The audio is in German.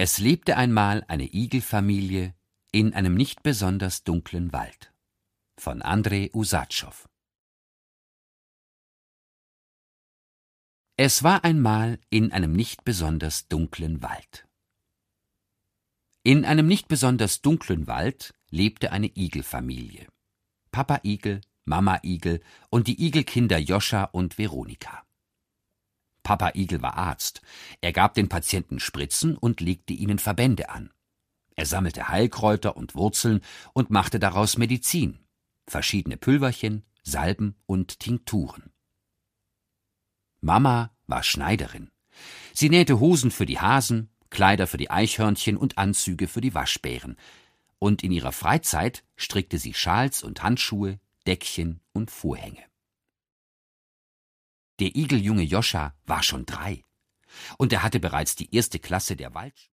Es lebte einmal eine Igelfamilie in einem nicht besonders dunklen Wald. Von Andrei Usatschow. Es war einmal in einem nicht besonders dunklen Wald. In einem nicht besonders dunklen Wald lebte eine Igelfamilie. Papa Igel, Mama Igel und die Igelkinder Joscha und Veronika. Papa Igel war Arzt. Er gab den Patienten Spritzen und legte ihnen Verbände an. Er sammelte Heilkräuter und Wurzeln und machte daraus Medizin, verschiedene Pülverchen, Salben und Tinkturen. Mama war Schneiderin. Sie nähte Hosen für die Hasen, Kleider für die Eichhörnchen und Anzüge für die Waschbären. Und in ihrer Freizeit strickte sie Schals und Handschuhe, Deckchen und Vorhänge. Der Igeljunge Joscha war schon 3 und er hatte bereits die 1. Klasse der Waldschule